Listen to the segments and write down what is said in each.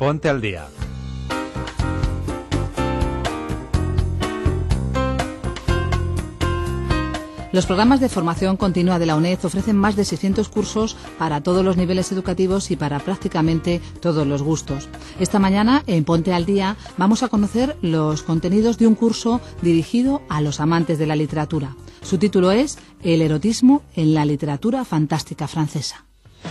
Ponte al Día. Los programas de formación continua de la UNED ofrecen más de 600 cursos para todos los niveles educativos y para prácticamente todos los gustos. Esta mañana, en Ponte al Día, vamos a conocer los contenidos de un curso dirigido a los amantes de la literatura. Su título es El erotismo en la literatura fantástica francesa.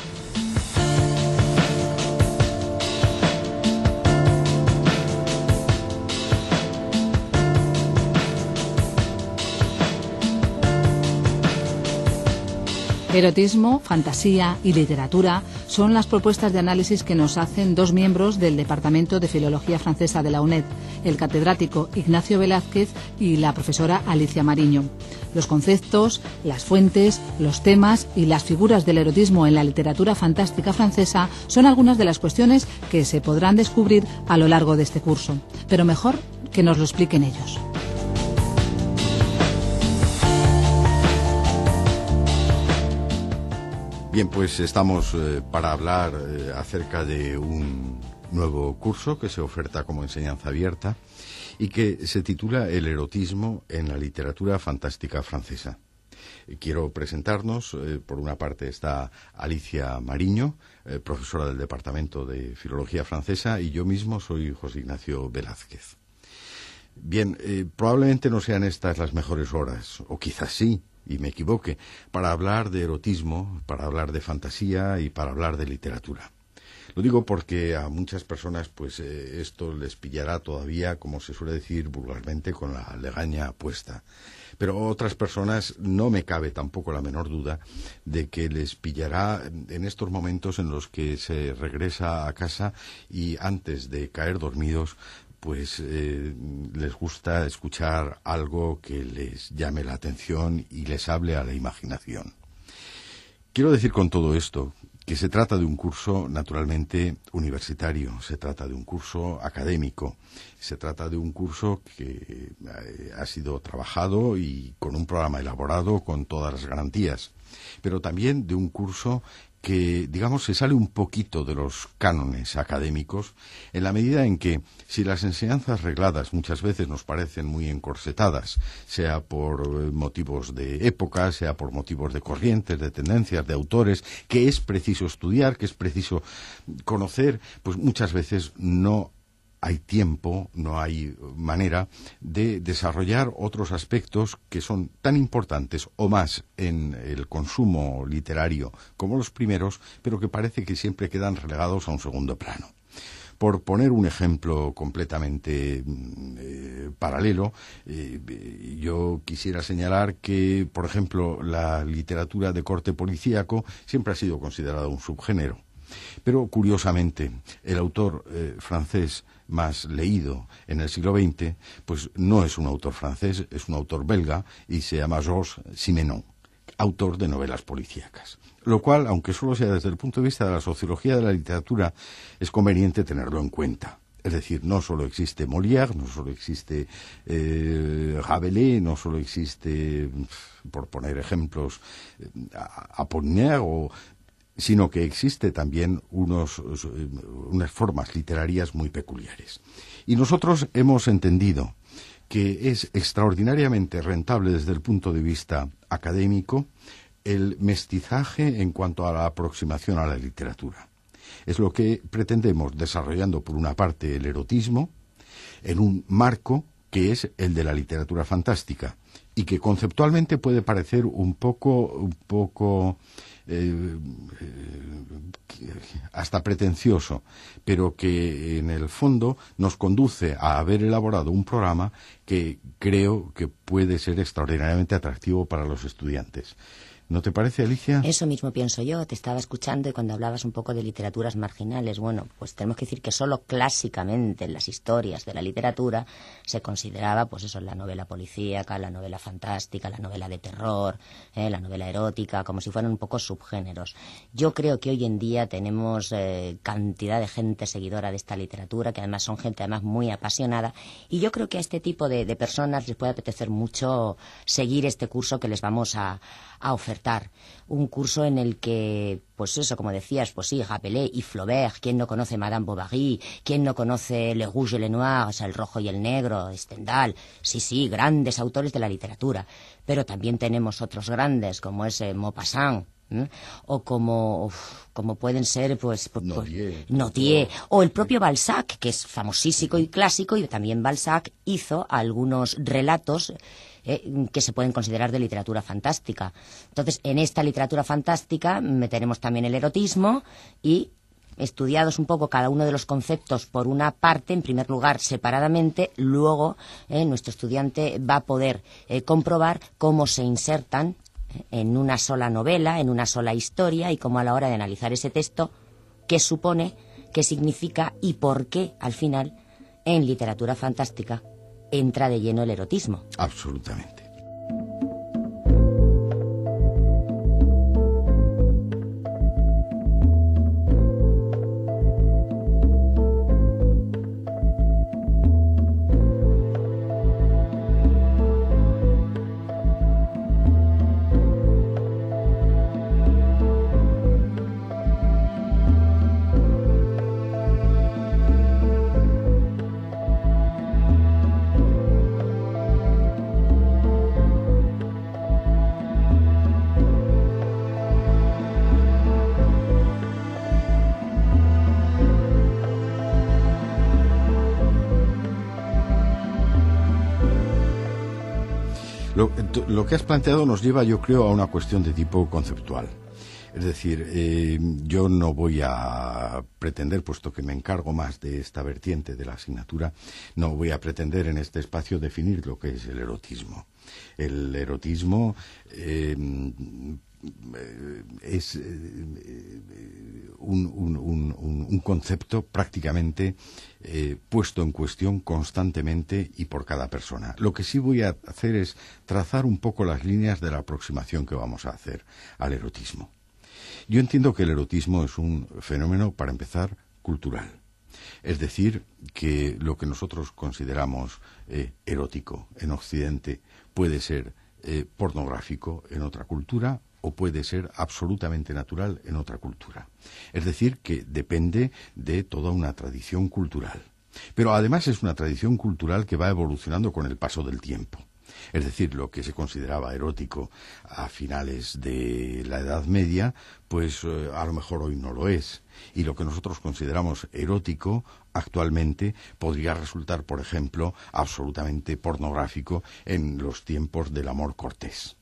Erotismo, fantasía y literatura son las propuestas de análisis que nos hacen dos miembros del Departamento de Filología Francesa de la UNED, el catedrático Ignacio Velázquez y la profesora Alicia Mariño. Los conceptos, las fuentes, los temas y las figuras del erotismo en la literatura fantástica francesa son algunas de las cuestiones que se podrán descubrir a lo largo de este curso. Pero mejor que nos lo expliquen ellos. Bien, pues estamos para hablar acerca de un nuevo curso que se oferta como enseñanza abierta y que se titula El erotismo en la literatura fantástica francesa. Quiero presentarnos. Por una parte está Alicia Mariño, profesora del Departamento de Filología Francesa, y yo mismo soy José Ignacio Velázquez. Bien, probablemente no sean estas las mejores horas, o quizás sí, y me equivoque, para hablar de erotismo, para hablar de fantasía y para hablar de literatura. Lo digo porque a muchas personas pues esto les pillará todavía, como se suele decir vulgarmente, con la legaña puesta. Pero a otras personas no me cabe tampoco la menor duda de que les pillará en estos momentos en los que se regresa a casa y antes de caer dormidos pues les gusta escuchar algo que les llame la atención y les hable a la imaginación. Quiero decir con todo esto que se trata de un curso naturalmente universitario, se trata de un curso académico, se trata de un curso que ha sido trabajado y con un programa elaborado con todas las garantías, pero también de un curso que, digamos, se sale un poquito de los cánones académicos, en la medida en que, si las enseñanzas regladas muchas veces nos parecen muy encorsetadas, sea por motivos de época, sea por motivos de corrientes, de tendencias, de autores, que es preciso estudiar, que es preciso conocer, pues muchas veces no hay tiempo, no hay manera de desarrollar otros aspectos que son tan importantes o más en el consumo literario como los primeros, pero que parece que siempre quedan relegados a un segundo plano. Por poner un ejemplo completamente paralelo, yo quisiera señalar que, por ejemplo, la literatura de corte policíaco siempre ha sido considerada un subgénero. Pero, curiosamente, el autor francés más leído en el siglo XX, pues no es un autor francés, es un autor belga y se llama Georges Simenon, autor de novelas policíacas. Lo cual, aunque solo sea desde el punto de vista de la sociología de la literatura, es conveniente tenerlo en cuenta. Es decir, no solo existe Molière, no solo existe Rabelais, no solo existe, por poner ejemplos, Apollinaire, sino que existe también unas formas literarias muy peculiares. Y nosotros hemos entendido que es extraordinariamente rentable desde el punto de vista académico el mestizaje en cuanto a la aproximación a la literatura. Es lo que pretendemos, desarrollando por una parte el erotismo en un marco que es el de la literatura fantástica y que conceptualmente puede parecer un poco hasta pretencioso, pero que en el fondo nos conduce a haber elaborado un programa que creo que puede ser extraordinariamente atractivo para los estudiantes. ¿No te parece, Alicia? Eso mismo pienso yo. Te estaba escuchando y cuando hablabas un poco de literaturas marginales, bueno, pues tenemos que decir que solo clásicamente en las historias de la literatura se consideraba, pues eso, la novela policíaca, la novela fantástica, la novela de terror, la novela erótica, como si fueran un poco subgéneros. Yo creo que hoy en día tenemos cantidad de gente seguidora de esta literatura, que además son gente además muy apasionada, y yo creo que a este tipo de personas les puede apetecer mucho seguir este curso que les vamos a ofertar. ofertar un curso en el que, pues eso, como decías, pues sí, Rabelais y Flaubert, ¿quién no conoce Madame Bovary? ¿Quién no conoce Le Rouge et le Noir, o sea, El Rojo y el Negro, Stendhal? Sí, grandes autores de la literatura. Pero también tenemos otros grandes, como es Maupassant, o como pueden ser Nodier, o el propio Balzac, que es famosísimo y clásico, y también Balzac hizo algunos relatos que se pueden considerar de literatura fantástica. Entonces, en esta literatura fantástica meteremos también el erotismo y, estudiados un poco cada uno de los conceptos por una parte, en primer lugar separadamente, luego nuestro estudiante va a poder comprobar cómo se insertan en una sola novela, en una sola historia, y cómo a la hora de analizar ese texto, qué supone, qué significa y por qué, al final, en literatura fantástica, entra de lleno el erotismo. Absolutamente. Lo que has planteado nos lleva, yo creo, a una cuestión de tipo conceptual. Es decir, yo no voy a pretender, puesto que me encargo más de esta vertiente de la asignatura, no voy a pretender en este espacio definir lo que es el erotismo. El erotismo es un concepto prácticamente puesto en cuestión constantemente y por cada persona. Lo que sí voy a hacer es trazar un poco las líneas de la aproximación que vamos a hacer al erotismo. Yo entiendo que el erotismo es un fenómeno, para empezar, cultural. Es decir, que lo que nosotros consideramos erótico en Occidente puede ser pornográfico en otra cultura, o puede ser absolutamente natural en otra cultura. Es decir, que depende de toda una tradición cultural. Pero además es una tradición cultural que va evolucionando con el paso del tiempo. Es decir, lo que se consideraba erótico a finales de la Edad Media, pues a lo mejor hoy no lo es. Y lo que nosotros consideramos erótico actualmente podría resultar, por ejemplo, absolutamente pornográfico en los tiempos del amor cortés.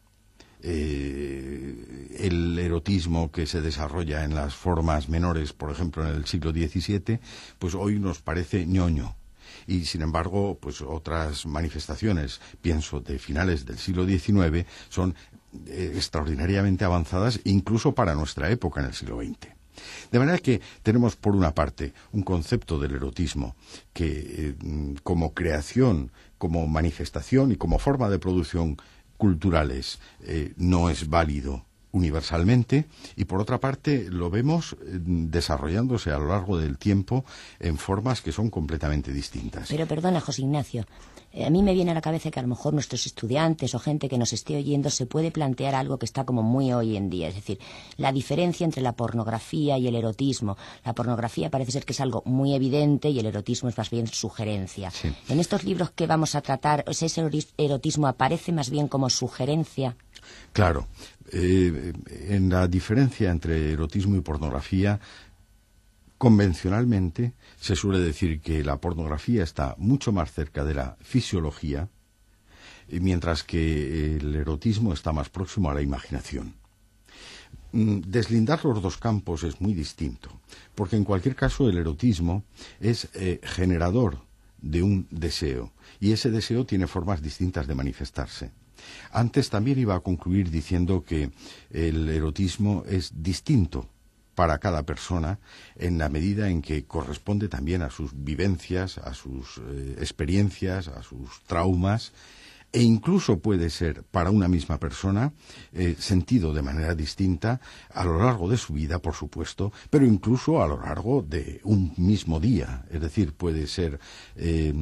El erotismo que se desarrolla en las formas menores, por ejemplo, en el siglo XVII, pues hoy nos parece ñoño. Y, sin embargo, pues otras manifestaciones, pienso, de finales del siglo XIX, son extraordinariamente avanzadas, incluso para nuestra época en el siglo XX. De manera que tenemos, por una parte, un concepto del erotismo que, como creación, como manifestación y como forma de producción culturales, no es válido universalmente, y por otra parte lo vemos desarrollándose a lo largo del tiempo en formas que son completamente distintas. Pero perdona, José Ignacio, a mí me viene a la cabeza que a lo mejor nuestros estudiantes o gente que nos esté oyendo se puede plantear algo que está como muy hoy en día, es decir, la diferencia entre la pornografía y el erotismo. La pornografía parece ser que es algo muy evidente y el erotismo es más bien sugerencia. Sí. En estos libros que vamos a tratar, ¿ese erotismo aparece más bien como sugerencia? Claro. En la diferencia entre erotismo y pornografía, convencionalmente se suele decir que la pornografía está mucho más cerca de la fisiología, mientras que el erotismo está más próximo a la imaginación. Deslindar los dos campos es muy distinto, porque en cualquier caso el erotismo es generador de un deseo, y ese deseo tiene formas distintas de manifestarse. Antes también iba a concluir diciendo que el erotismo es distinto para cada persona en la medida en que corresponde también a sus vivencias, a sus experiencias, a sus traumas, e incluso puede ser para una misma persona sentido de manera distinta a lo largo de su vida, por supuesto, pero incluso a lo largo de un mismo día. Es decir, puede ser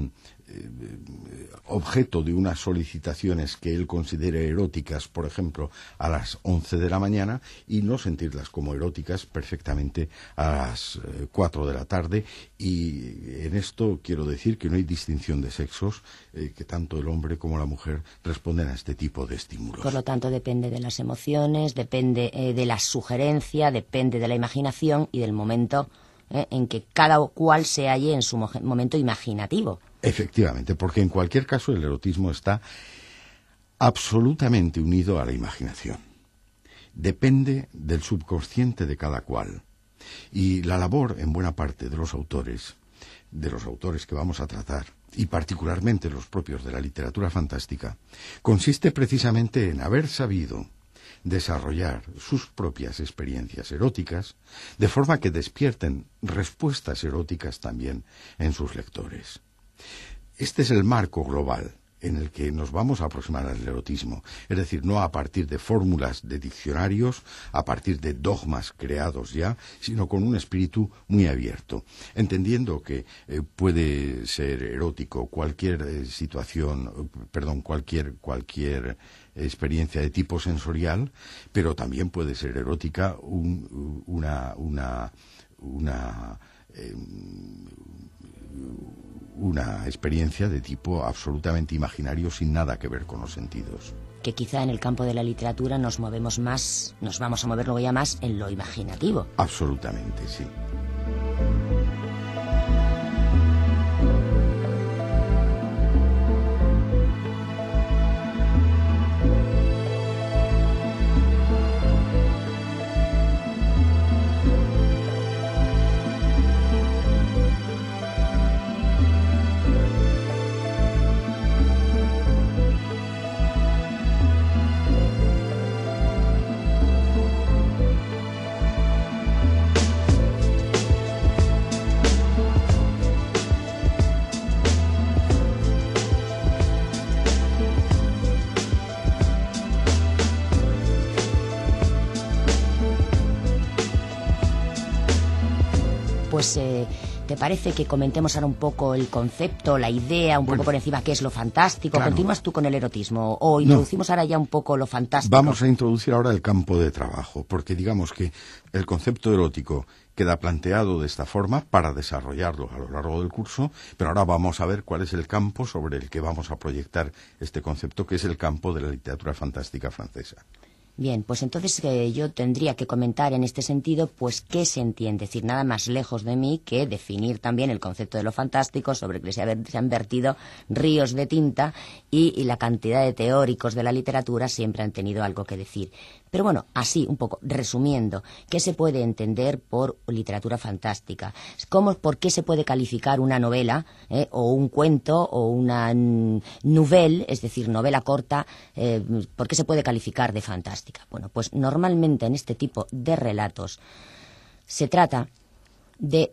objeto de unas solicitaciones que él considere eróticas, por ejemplo, a las 11 de la mañana, y no sentirlas como eróticas perfectamente a las 4 de la tarde. Y en esto quiero decir que no hay distinción de sexos, que tanto el hombre como la mujer responden a este tipo de estímulos. Por lo tanto, depende de las emociones, depende de la sugerencia, depende de la imaginación y del momento en que cada cual se halle en su momento imaginativo. Efectivamente, porque en cualquier caso el erotismo está absolutamente unido a la imaginación. Depende del subconsciente de cada cual. Y la labor, en buena parte, de los autores que vamos a tratar, y particularmente los propios de la literatura fantástica, consiste precisamente en haber sabido desarrollar sus propias experiencias eróticas, de forma que despierten respuestas eróticas también en sus lectores. Este es el marco global en el que nos vamos a aproximar al erotismo, es decir, no a partir de fórmulas de diccionarios, a partir de dogmas creados ya, sino con un espíritu muy abierto, entendiendo que puede ser erótico cualquier cualquier experiencia de tipo sensorial, pero también puede ser erótica una experiencia de tipo absolutamente imaginario, sin nada que ver con los sentidos. Que quizá en el campo de la literatura nos vamos a mover luego ya más en lo imaginativo. Absolutamente, sí. Pues, ¿te parece que comentemos ahora un poco el concepto, la idea, poco por encima qué es lo fantástico? Claro. ¿Continúas tú con el erotismo o introducimos ahora ya un poco lo fantástico? Vamos a introducir ahora el campo de trabajo, porque digamos que el concepto erótico queda planteado de esta forma para desarrollarlo a lo largo del curso, pero ahora vamos a ver cuál es el campo sobre el que vamos a proyectar este concepto, que es el campo de la literatura fantástica francesa. Bien, pues entonces yo tendría que comentar en este sentido, pues, qué se entiende. Es decir, nada más lejos de mí que definir también el concepto de lo fantástico, sobre el que se han vertido ríos de tinta y la cantidad de teóricos de la literatura siempre han tenido algo que decir. Pero bueno, así, un poco, resumiendo, ¿qué se puede entender por literatura fantástica? ¿Por qué se puede calificar una novela, o un cuento, o una nouvelle, es decir, novela corta, por qué se puede calificar de fantástica? Bueno, pues normalmente en este tipo de relatos se trata de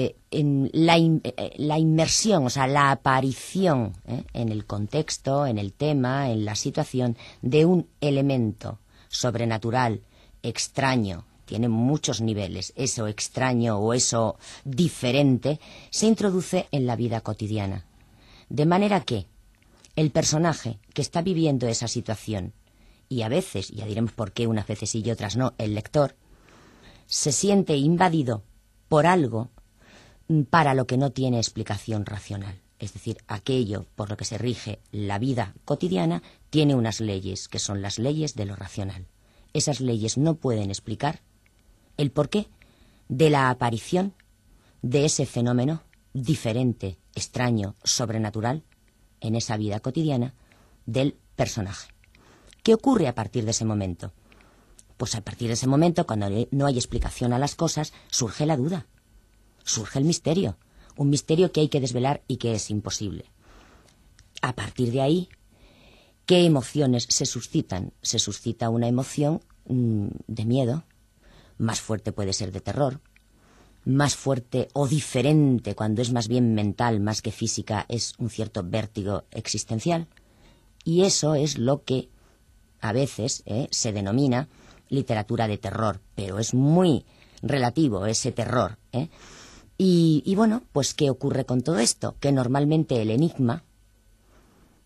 la inmersión, o sea, la aparición en el contexto, en el tema, en la situación de un elemento sobrenatural, extraño, tiene muchos niveles, eso extraño o eso diferente, se introduce en la vida cotidiana. De manera que el personaje que está viviendo esa situación, y a veces, ya diremos por qué unas veces sí y otras no, el lector, se siente invadido por algo para lo que no tiene explicación racional. Es decir, aquello por lo que se rige la vida cotidiana tiene unas leyes que son las leyes de lo racional. Esas leyes no pueden explicar el porqué de la aparición de ese fenómeno diferente, extraño, sobrenatural en esa vida cotidiana del personaje. ¿Qué ocurre a partir de ese momento? Pues a partir de ese momento, cuando no hay explicación a las cosas, surge la duda, surge el misterio. Un misterio que hay que desvelar y que es imposible. A partir de ahí, ¿qué emociones se suscitan? Se suscita una emoción de miedo, más fuerte puede ser de terror, más fuerte o diferente, cuando es más bien mental, más que física, es un cierto vértigo existencial. Y eso es lo que a veces se denomina literatura de terror, pero es muy relativo ese terror, Y bueno, pues ¿qué ocurre con todo esto? Que normalmente el enigma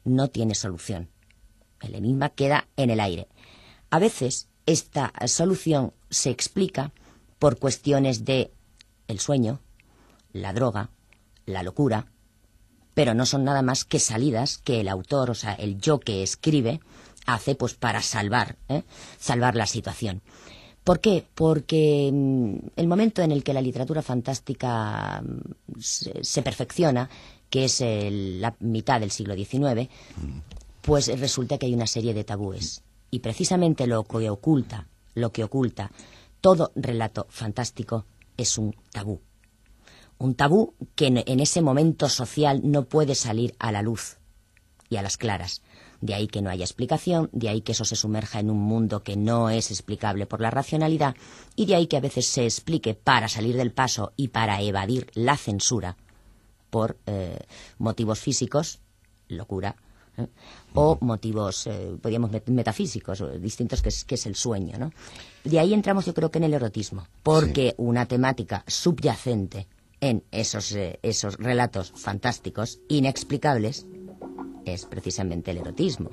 no tiene solución. El enigma queda en el aire. A veces esta solución se explica por cuestiones de el sueño, la droga, la locura, pero no son nada más que salidas que el autor, o sea, el yo que escribe, hace pues para salvar la situación. ¿Por qué? Porque el momento en el que la literatura fantástica se perfecciona, que es la mitad del siglo XIX, pues resulta que hay una serie de tabúes. Y precisamente lo que oculta todo relato fantástico es un tabú. Un tabú que en ese momento social no puede salir a la luz y a las claras. De ahí que no haya explicación, de ahí que eso se sumerja en un mundo que no es explicable por la racionalidad, y de ahí que a veces se explique para salir del paso y para evadir la censura por motivos físicos, locura, o motivos, podríamos metafísicos, distintos, que es el sueño, ¿no? De ahí entramos, yo creo que en el erotismo, porque una temática subyacente en esos relatos fantásticos, inexplicables, es precisamente el erotismo.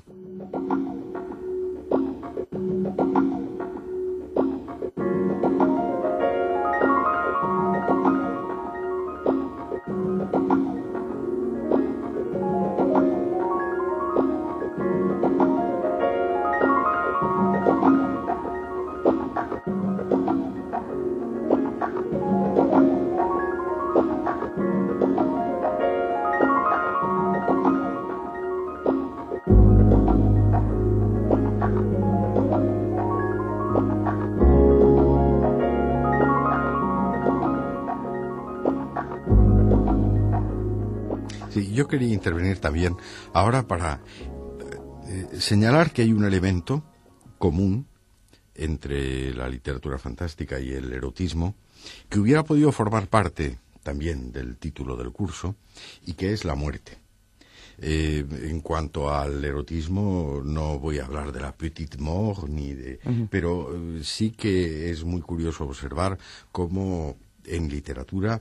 Sí, yo quería intervenir también ahora para señalar que hay un elemento común entre la literatura fantástica y el erotismo que hubiera podido formar parte también del título del curso, y que es la muerte. En cuanto al erotismo, no voy a hablar de la petite mort, pero sí que es muy curioso observar cómo en literatura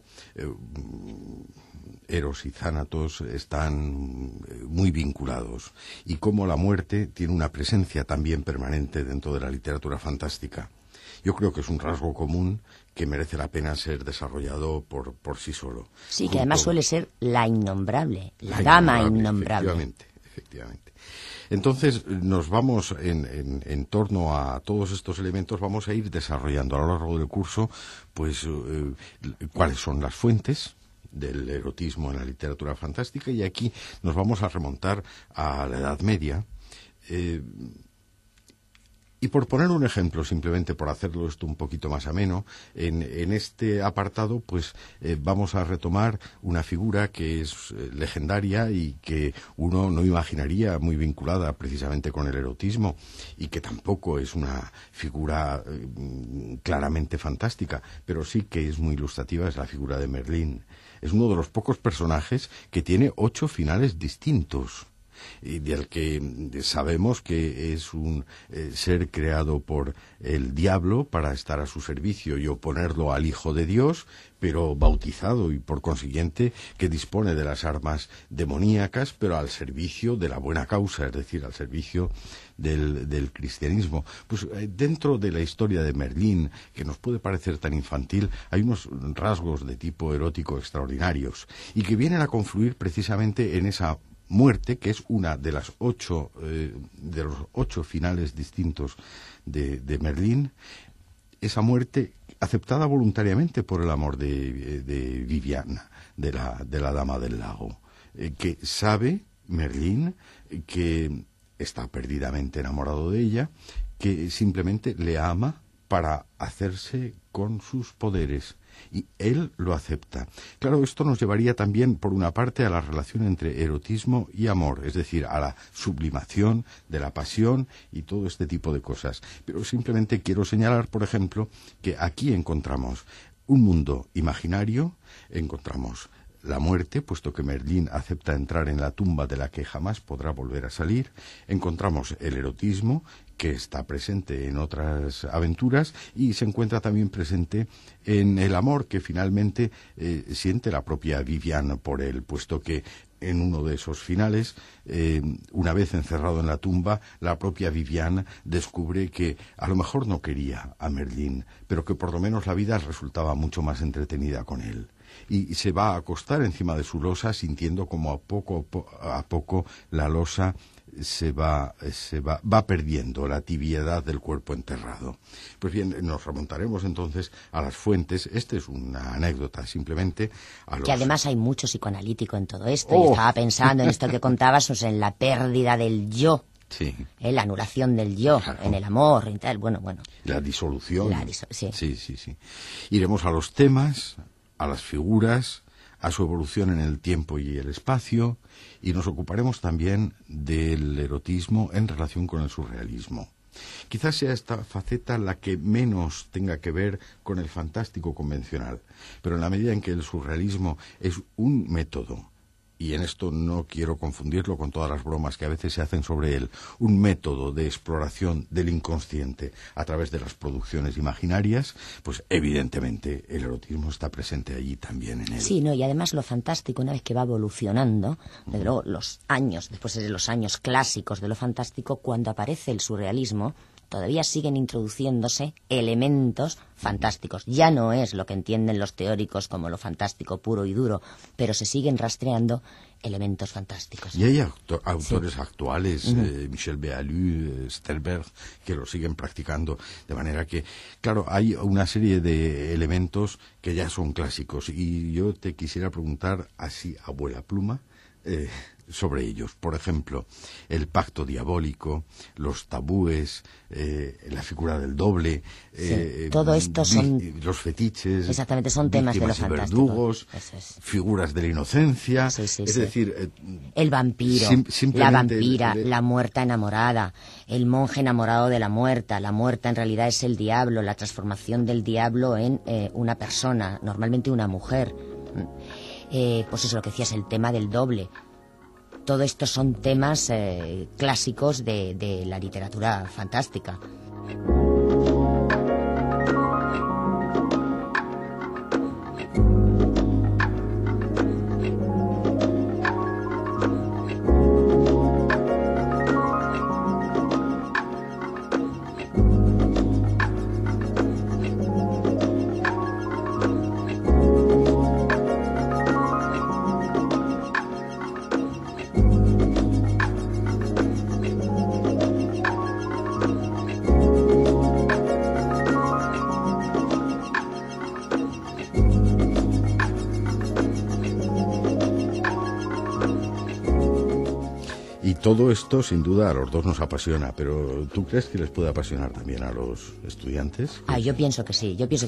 Eros y Thanatos están muy vinculados, y cómo la muerte tiene una presencia también permanente dentro de la literatura fantástica. Yo creo que es un rasgo común que merece la pena ser desarrollado por sí solo. Sí, que además suele ser la innombrable, la dama innombrable. Efectivamente. Entonces, nos vamos, en torno a todos estos elementos, vamos a ir desarrollando a lo largo del curso, pues, cuáles son las fuentes del erotismo en la literatura fantástica, y aquí nos vamos a remontar a la Edad Media. Y por poner un ejemplo, simplemente por hacerlo esto un poquito más ameno, en este apartado pues vamos a retomar una figura que es legendaria y que uno no imaginaría muy vinculada precisamente con el erotismo, y que tampoco es una figura claramente fantástica, pero sí que es muy ilustrativa, es la figura de Merlín. Es uno de los pocos personajes que tiene 8 finales distintos, y del que sabemos que es un ser creado por el diablo para estar a su servicio y oponerlo al Hijo de Dios, pero bautizado, y por consiguiente que dispone de las armas demoníacas, pero al servicio de la buena causa, es decir, al servicio del cristianismo. Pues dentro de la historia de Merlín, que nos puede parecer tan infantil, hay unos rasgos de tipo erótico extraordinarios, y que vienen a confluir precisamente en esa muerte, que es una de las 8 de los 8 finales distintos de Merlín. Esa muerte aceptada voluntariamente por el amor de Viviana, de la dama del lago, que sabe Merlín que está perdidamente enamorado de ella, que simplemente le ama para hacerse con sus poderes, y él lo acepta. Claro, esto nos llevaría también, por una parte, a la relación entre erotismo y amor, es decir, a la sublimación de la pasión y todo este tipo de cosas. Pero simplemente quiero señalar, por ejemplo, que aquí encontramos un mundo imaginario, encontramos la muerte, puesto que Merlín acepta entrar en la tumba de la que jamás podrá volver a salir, encontramos el erotismo, que está presente en otras aventuras, y se encuentra también presente en el amor que finalmente siente la propia Viviane por él, puesto que en uno de esos finales, una vez encerrado en la tumba, la propia Viviane descubre que a lo mejor no quería a Merlín, pero que por lo menos la vida resultaba mucho más entretenida con él. Y se va a acostar encima de su losa sintiendo como a poco la losa va perdiendo la tibiedad del cuerpo enterrado. Pues bien, nos remontaremos entonces a las fuentes. Esta es una anécdota, simplemente. Que además hay mucho psicoanalítico en todo esto. Yo estaba pensando en esto que contabas, en la pérdida del yo. Sí. La anulación del yo, claro. En el amor y tal. Bueno. La disolución. Sí. Sí. Iremos a los temas, a las figuras, a su evolución en el tiempo y el espacio, y nos ocuparemos también del erotismo en relación con el surrealismo. Quizás sea esta faceta la que menos tenga que ver con el fantástico convencional, pero en la medida en que el surrealismo es un método, y en esto no quiero confundirlo con todas las bromas que a veces se hacen sobre él, un método de exploración del inconsciente a través de las producciones imaginarias, pues evidentemente el erotismo está presente allí también en él. Sí, y además lo fantástico, una vez que va evolucionando, desde luego después de los años clásicos de lo fantástico, cuando aparece el surrealismo, todavía siguen introduciéndose elementos fantásticos. Ya no es lo que entienden los teóricos como lo fantástico puro y duro, pero se siguen rastreando elementos fantásticos. Y hay autores actuales, Michel Béalu, Stelberg, que lo siguen practicando, de manera que, claro, hay una serie de elementos que ya son clásicos. Y yo te quisiera preguntar, así a vuela pluma, sobre ellos. Por ejemplo, el pacto diabólico, los tabúes, la figura del doble, todo esto son los fetiches, exactamente, son temas de lo fantástico, verdugos, figuras de la inocencia, es decir, el vampiro, la vampira, la muerta enamorada, el monje enamorado de la muerta en realidad es el diablo, la transformación del diablo en una persona, normalmente una mujer. Pues eso, lo que decías, el tema del doble. Todo esto son temas clásicos de la literatura fantástica. Todo esto, sin duda, a los dos nos apasiona, pero ¿tú crees que les puede apasionar también a los estudiantes? Yo pienso que sí. Yo,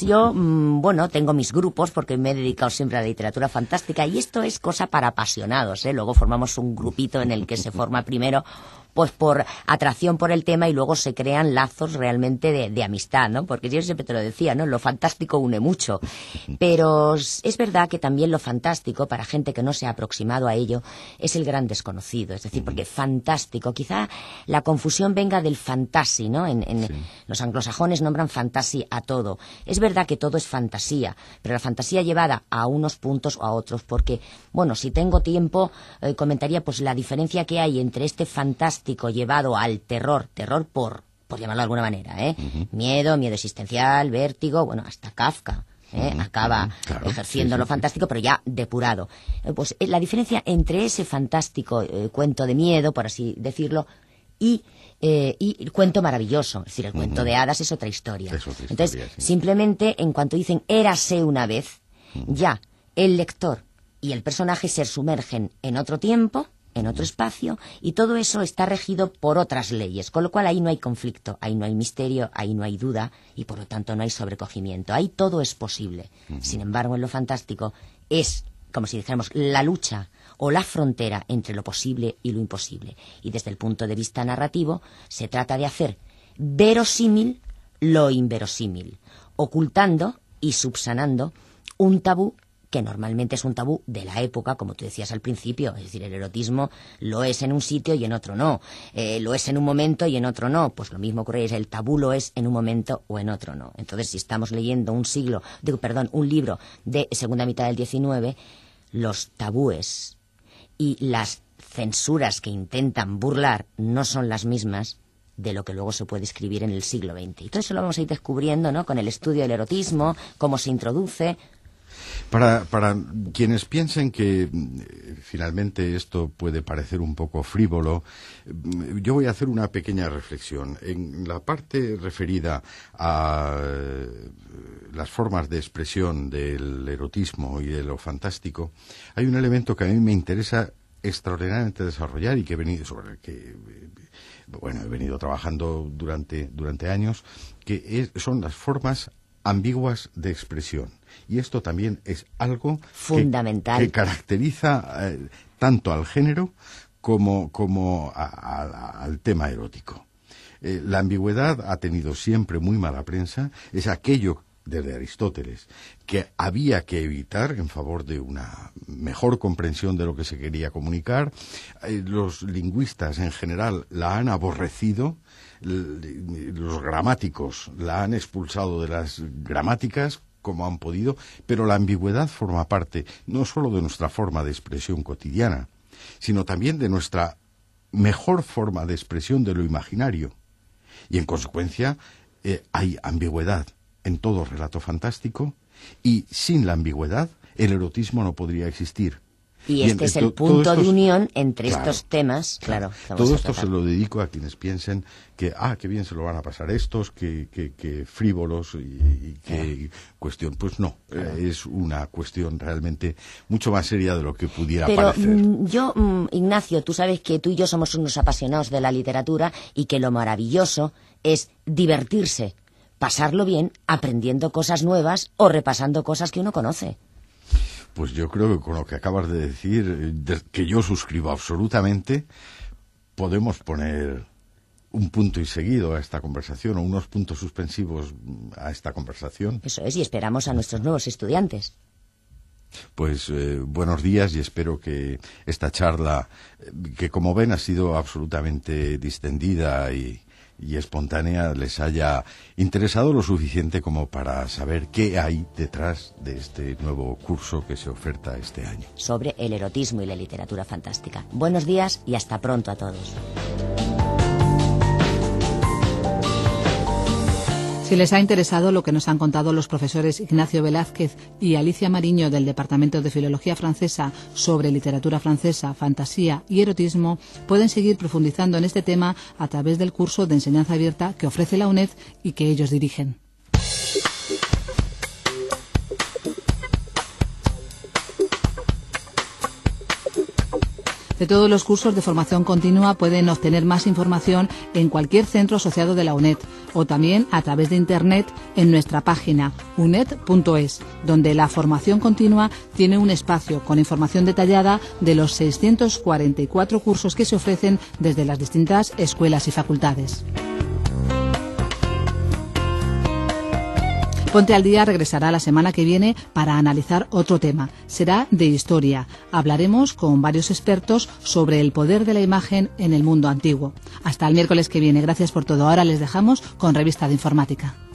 tengo mis grupos porque me he dedicado siempre a la literatura fantástica y esto es cosa para apasionados, ¿eh? Luego formamos un grupito en el que se forma primero pues por atracción por el tema y luego se crean lazos realmente de amistad, ¿no? Porque yo siempre te lo decía, ¿no? Lo fantástico une mucho. Pero es verdad que también lo fantástico, para gente que no se ha aproximado a ello, es el gran desconocido. Es decir, porque fantástico, quizá la confusión venga del fantasy, ¿no? Los anglosajones nombran fantasy a todo. Es verdad que todo es fantasía, pero la fantasía llevada a unos puntos o a otros, porque, si tengo tiempo, comentaría pues la diferencia que hay entre este fantástico llevado al terror por llamarlo de alguna manera, miedo existencial, vértigo, hasta Kafka. Acaba ejerciendo lo fantástico, pero ya depurado. Pues la diferencia entre ese fantástico cuento de miedo, por así decirlo, y el cuento maravilloso, es decir, el cuento de hadas es otra historia. Entonces, simplemente en cuanto dicen érase una vez, ya el lector y el personaje se sumergen en otro tiempo, en otro espacio, y todo eso está regido por otras leyes, con lo cual ahí no hay conflicto, ahí no hay misterio, ahí no hay duda, y por lo tanto no hay sobrecogimiento. Ahí todo es posible. Sin embargo, en lo fantástico es, como si dijéramos, la lucha o la frontera entre lo posible y lo imposible. Y desde el punto de vista narrativo, se trata de hacer verosímil lo inverosímil, ocultando y subsanando un tabú que normalmente es un tabú de la época, como tú decías al principio. Es decir, el erotismo lo es en un sitio y en otro no. Lo es en un momento y en otro no. Pues lo mismo ocurre, el tabú lo es en un momento o en otro no. Entonces, si estamos leyendo un libro de segunda mitad del XIX, los tabúes y las censuras que intentan burlar no son las mismas de lo que luego se puede escribir en el siglo XX. Y todo eso lo vamos a ir descubriendo, ¿no?, con el estudio del erotismo, cómo se introduce. Para quienes piensen que finalmente esto puede parecer un poco frívolo, yo voy a hacer una pequeña reflexión. En la parte referida a las formas de expresión del erotismo y de lo fantástico, hay un elemento que a mí me interesa extraordinariamente desarrollar y sobre el que he venido trabajando durante años, que son las formas ambiguas de expresión. Y esto también es algo fundamental que caracteriza tanto al género como al tema erótico. La ambigüedad ha tenido siempre muy mala prensa. Es aquello, desde Aristóteles, que había que evitar en favor de una mejor comprensión de lo que se quería comunicar. Los lingüistas en general la han aborrecido, los gramáticos la han expulsado de las gramáticas como han podido, pero la ambigüedad forma parte no solo de nuestra forma de expresión cotidiana, sino también de nuestra mejor forma de expresión de lo imaginario. Y en consecuencia hay ambigüedad en todo relato fantástico, y sin la ambigüedad el erotismo no podría existir. Y este es el punto de unión entre estos temas. Claro, todo esto se lo dedico a quienes piensen que, qué bien se lo van a pasar estos, que frívolos y que cuestión. Pues no, es una cuestión realmente mucho más seria de lo que pudiera parecer. Yo, Ignacio, tú sabes que tú y yo somos unos apasionados de la literatura y que lo maravilloso es divertirse, pasarlo bien, aprendiendo cosas nuevas o repasando cosas que uno conoce. Pues yo creo que con lo que acabas de decir, que yo suscribo absolutamente, podemos poner un punto y seguido a esta conversación, o unos puntos suspensivos a esta conversación. Eso es, y esperamos a nuestros nuevos estudiantes. Pues buenos días, y espero que esta charla, que como ven ha sido absolutamente distendida y espontánea, les haya interesado lo suficiente como para saber qué hay detrás de este nuevo curso que se oferta este año. Sobre el erotismo y la literatura fantástica. Buenos días y hasta pronto a todos. Si les ha interesado lo que nos han contado los profesores Ignacio Velázquez y Alicia Mariño del Departamento de Filología Francesa sobre literatura francesa, fantasía y erotismo, pueden seguir profundizando en este tema a través del curso de enseñanza abierta que ofrece la UNED y que ellos dirigen. De todos los cursos de formación continua pueden obtener más información en cualquier centro asociado de la UNED o también a través de Internet en nuestra página uned.es, donde la formación continua tiene un espacio con información detallada de los 644 cursos que se ofrecen desde las distintas escuelas y facultades. Ponte al Día regresará la semana que viene para analizar otro tema. Será de historia. Hablaremos con varios expertos sobre el poder de la imagen en el mundo antiguo. Hasta el miércoles que viene. Gracias por todo. Ahora les dejamos con Revista de Informática.